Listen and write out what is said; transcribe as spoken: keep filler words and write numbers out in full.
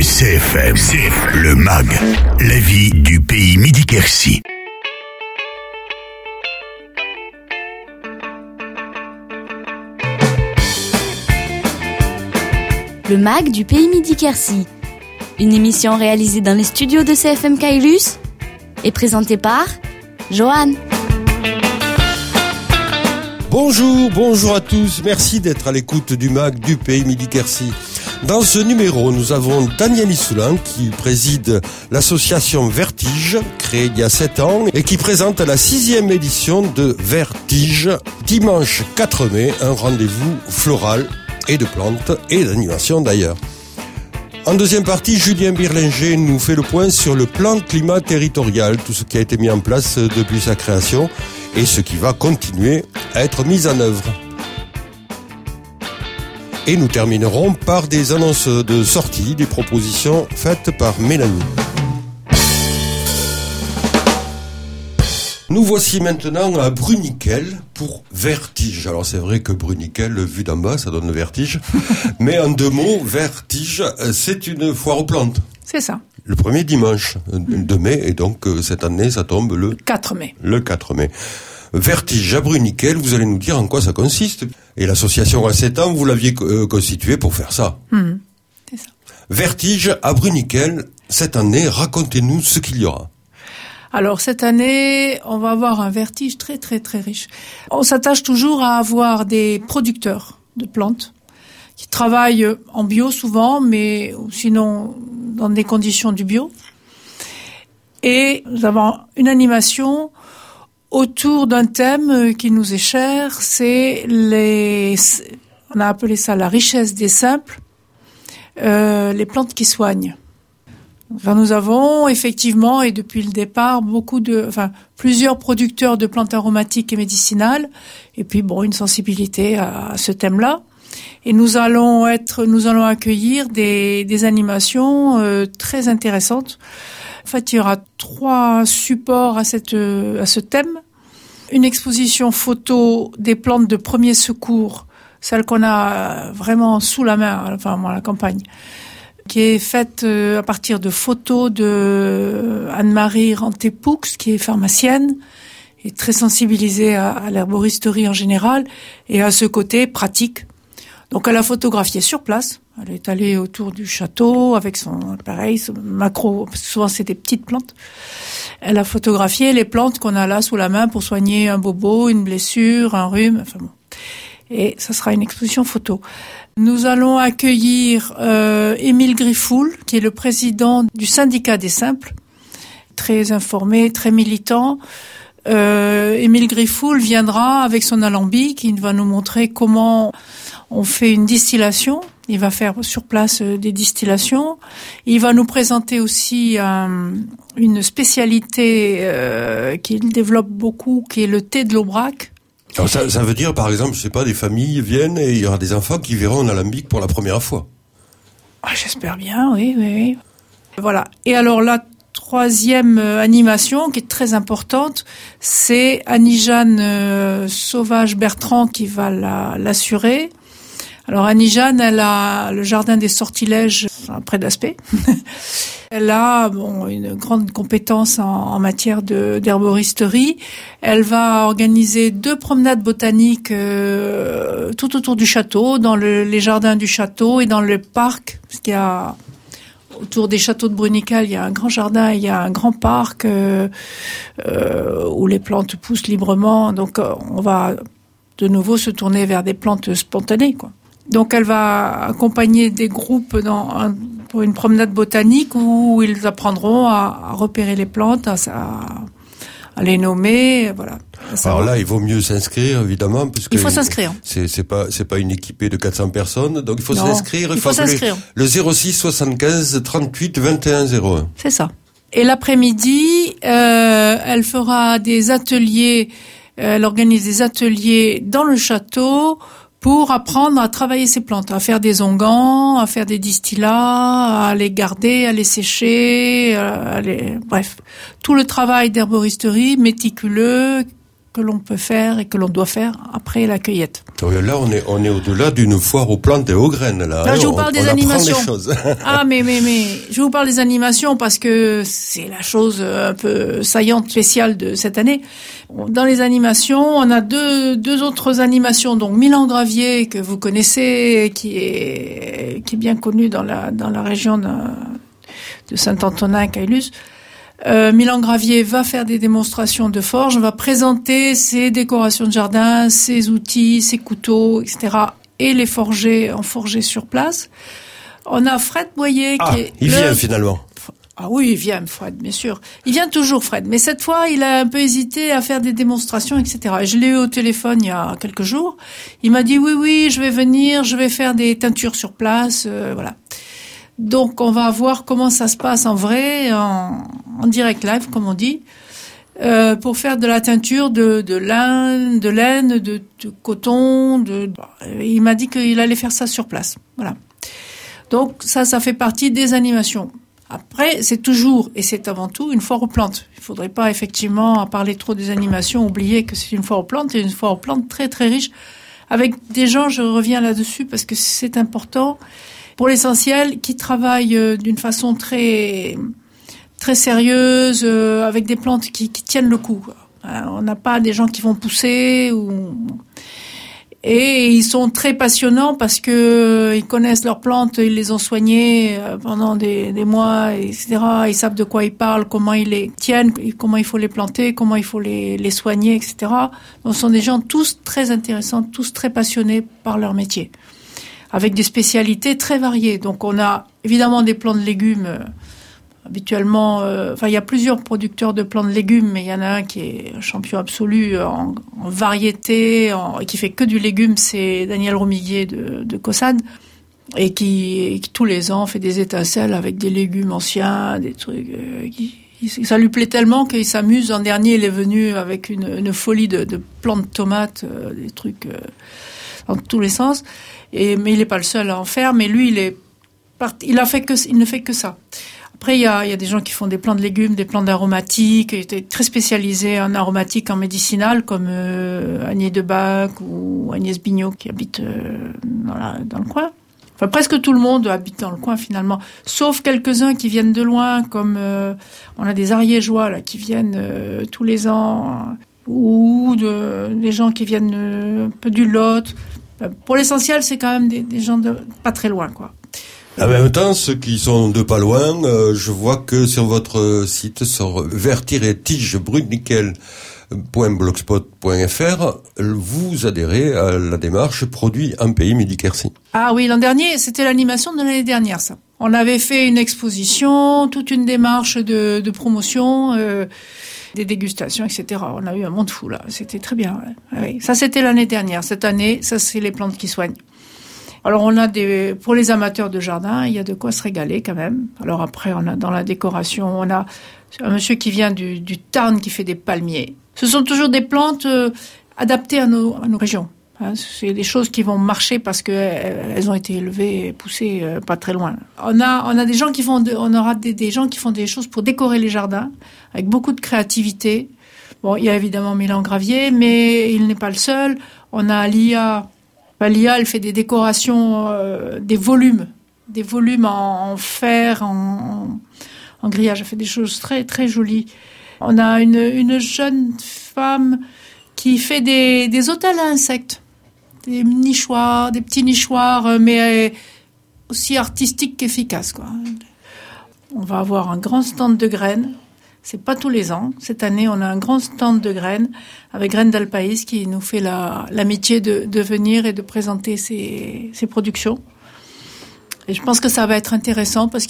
C F M, C F M, le M A G, la vie du pays Midi-Quercy. Le M A G du pays Midi-Quercy. Une émission réalisée dans les studios de C F M Caylus et présentée par Johan. Bonjour, bonjour à tous. Merci d'être à l'écoute du M A G du pays Midi-Quercy. Dans ce numéro, nous avons Daniel Issoulin qui préside l'association Vertige, créée il y a sept ans, et qui présente la sixième édition de Vertige, dimanche quatre mai, un rendez-vous floral et de plantes et d'animation d'ailleurs. En deuxième partie, Julien Birlinger nous fait le point sur le plan climat territorial, tout ce qui a été mis en place depuis sa création et ce qui va continuer à être mis en œuvre. Et nous terminerons par des annonces de sortie, des propositions faites par Mélanie. Nous voici maintenant à Bruniquel pour Vertige. Alors c'est vrai que Bruniquel, vu d'en bas, ça donne le vertige. Mais en deux mots, Vertige, c'est une foire aux plantes. C'est ça. Le premier dimanche de mai, et donc cette année, ça tombe le quatre mai. Le quatre mai. Vertige à Bruniquel, vous allez nous dire en quoi ça consiste. Et l'association à sept ans, vous l'aviez euh, constituée pour faire ça. Mmh, c'est ça. Vertige à Bruniquel, cette année, racontez-nous ce qu'il y aura. Alors cette année, on va avoir un vertige très très très riche. On s'attache toujours à avoir des producteurs de plantes qui travaillent en bio souvent, mais sinon dans des conditions du bio. Et nous avons une animation autour d'un thème qui nous est cher, c'est les, on a appelé ça la richesse des simples, euh, les plantes qui soignent. Enfin, nous avons effectivement, et depuis le départ, beaucoup de, enfin, plusieurs producteurs de plantes aromatiques et médicinales, et puis bon, une sensibilité à, à ce thème-là. Et nous allons être, nous allons accueillir des, des animations euh, très intéressantes. En fait, il y aura trois supports à cette, à ce thème. Une exposition photo des plantes de premier secours, celle qu'on a vraiment sous la main, enfin, moi, à la campagne, qui est faite à partir de photos de Anne-Marie Ranté-Poux, qui est pharmacienne et très sensibilisée à, à l'herboristerie en général et à ce côté pratique. Donc elle a photographié sur place. Elle est allée autour du château avec son appareil, son macro, parce que souvent c'est des petites plantes. Elle a photographié les plantes qu'on a là sous la main pour soigner un bobo, une blessure, un rhume, enfin bon. Et ça sera une exposition photo. Nous allons accueillir euh, Émile Griffoul, qui est le président du syndicat des simples, très informé, très militant. Euh, Émile Griffoul viendra avec son alambic, il va nous montrer comment on fait une distillation. Il va faire sur place des distillations. Il va nous présenter aussi euh, une spécialité euh, qu'il développe beaucoup, qui est le thé de l'Aubrac. Alors ça, ça veut dire, par exemple, je sais pas, des familles viennent et il y aura des enfants qui verront un alambic pour la première fois. Ah, j'espère bien, oui, oui, oui. Voilà. Et alors la troisième animation, qui est très importante, c'est Annie-Jeanne euh, Sauvage-Bertrand qui va la, l'assurer. Alors Annie-Jeanne, elle a le jardin des sortilèges près d'Aspect. Elle a bon une grande compétence en, en matière de d'herboristerie. Elle va organiser deux promenades botaniques euh, tout autour du château, dans le, les jardins du château et dans le parc, parce qu'il y a autour des châteaux de Bruniquel, il y a un grand jardin, il y a un grand parc euh, euh, où les plantes poussent librement. Donc euh, on va de nouveau se tourner vers des plantes spontanées, quoi. Donc elle va accompagner des groupes dans un, pour une promenade botanique où ils apprendront à, à repérer les plantes, à, à les nommer, voilà. Alors là, il vaut mieux s'inscrire, évidemment, puisque il faut s'inscrire. C'est, c'est pas, c'est pas une équipée de quatre cents personnes, donc il faut non, s'inscrire. Il faut s'inscrire. Le zéro six soixante-quinze trente-huit vingt et un zéro un. C'est ça. Et l'après-midi, euh, elle fera des ateliers, euh, elle organise des ateliers dans le château pour apprendre à travailler ces plantes, à faire des onguents, à faire des distillats, à les garder, à les sécher, à les... bref. Tout le travail d'herboristerie méticuleux que l'on peut faire et que l'on doit faire après la cueillette. Là, on est, on est au-delà d'une foire aux plantes et aux graines, là. Là, hein, je vous on, parle des on animations. apprend les choses. Ah, mais, mais, mais, je vous parle des animations parce que c'est la chose un peu saillante, spéciale de cette année. Dans les animations, on a deux, deux autres animations. Donc, Milan Gravier, que vous connaissez, qui est, qui est bien connu dans la, dans la région de, de Saint-Antonin, Caylus. Euh, Milan Gravier va faire des démonstrations de forge, va présenter ses décorations de jardin, ses outils, ses couteaux, et cetera. Et les forger, en forger sur place. On a Fred Boyer ah, qui est il le... vient finalement. Ah oui, il vient, Fred, bien sûr. Il vient toujours, Fred. Mais cette fois, il a un peu hésité à faire des démonstrations, et cetera. Et je l'ai eu au téléphone il y a quelques jours. Il m'a dit, oui, oui, je vais venir, je vais faire des teintures sur place, euh, voilà. Donc, on va voir comment ça se passe en vrai, en, en direct live, comme on dit, euh, pour faire de la teinture de, de laine, de laine, de, de coton. De, il m'a dit qu'il allait faire ça sur place. Voilà. Donc, ça, ça fait partie des animations. Après, c'est toujours, et c'est avant tout, une foire aux plantes. Il faudrait pas, effectivement, à parler trop des animations, oublier que c'est une foire aux plantes, et une foire aux plantes très, très riche, avec des gens, je reviens là-dessus, parce que c'est important, pour l'essentiel, qui travaillent euh, d'une façon très très sérieuse, euh, avec des plantes qui, qui tiennent le coup. Euh, on n'a pas des gens qui vont pousser ou et ils sont très passionnants parce que euh, ils connaissent leurs plantes, ils les ont soignées euh, pendant des, des mois, et cetera. Ils savent de quoi ils parlent, comment ils les tiennent, comment il faut les planter, comment il faut les, les soigner, et cetera. Donc, ce sont des gens tous très intéressants, tous très passionnés par leur métier, avec des spécialités très variées. Donc, on a évidemment des plants de légumes. Euh, habituellement, euh, enfin, il y a plusieurs producteurs de plants de légumes, mais il y en a un qui est champion absolu en, en variété, en, qui fait que du légume, c'est Daniel Romiguier de, de Caussade, et qui, qui tous les ans fait des étincelles avec des légumes anciens, des trucs. Euh, qui, ça lui plaît tellement qu'il s'amuse. L'an dernier, il est venu avec une, une folie de, de plants de tomates, euh, des trucs. Euh, dans tous les sens. Et, mais il n'est pas le seul à en faire, mais lui, il est, il a fait que, il ne fait que ça. Après, il y a, il y a des gens qui font des plants de légumes, des plants d'aromatiques, qui étaient très spécialisés en aromatique, en médicinal, comme euh, Agnès Debac ou Agnès Bignot, qui habitent euh, dans, la, dans le coin. Enfin, presque tout le monde habite dans le coin, finalement. Sauf quelques-uns qui viennent de loin, comme euh, on a des Ariégeois, là, qui viennent euh, tous les ans, ou de, des gens qui viennent euh, un peu du Lot. Pour l'essentiel, c'est quand même des, des gens de pas très loin, quoi. En même temps, ceux qui sont de pas loin, euh, je vois que sur votre site, sur vert tige brut nickel point blogspot point f r, vous adhérez à la démarche produit en pays Midi-Quercy. Ah oui, l'an dernier, c'était l'animation de l'année dernière, ça. On avait fait une exposition, toute une démarche de, de promotion, euh, des dégustations, et cetera. On a eu un monde fou, là. C'était très bien. Ouais. Oui. Ça, c'était l'année dernière. Cette année, ça, c'est les plantes qui soignent. Alors, on a des, pour les amateurs de jardin, il y a de quoi se régaler quand même. Alors après, on a dans la décoration, on a un monsieur qui vient du, du Tarn qui fait des palmiers. Ce sont toujours des plantes euh, adaptées à nos, à nos régions. Hein, c'est des choses qui vont marcher parce que euh, elles ont été élevées et poussées euh, pas très loin. On a, on a des gens qui font, de, on aura des, des gens qui font des choses pour décorer les jardins avec beaucoup de créativité. Bon, il y a évidemment Milan Gravier, mais il n'est pas le seul. On a Lia. Enfin, Lia, elle fait des décorations, euh, des volumes, des volumes en, en fer, en, en grillage. Elle fait des choses très très jolies. On a une, une jeune femme qui fait des, des hôtels à insectes, des nichoirs, des petits nichoirs, mais aussi artistiques qu'efficaces, quoi. On va avoir un grand stand de graines. C'est pas tous les ans. Cette année, on a un grand stand de graines avec Graines d'Alpaïs qui nous fait la, l'amitié de, de venir et de présenter ses, ses productions. Et je pense que ça va être intéressant parce